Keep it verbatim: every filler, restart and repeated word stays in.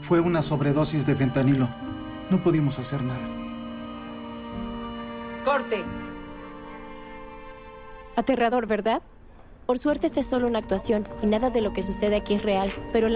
Fue una sobredosis de fentanilo. No pudimos hacer nada. ¡Corte! Aterrador, ¿verdad? Por suerte esta es solo una actuación y nada de lo que sucede aquí es real, pero la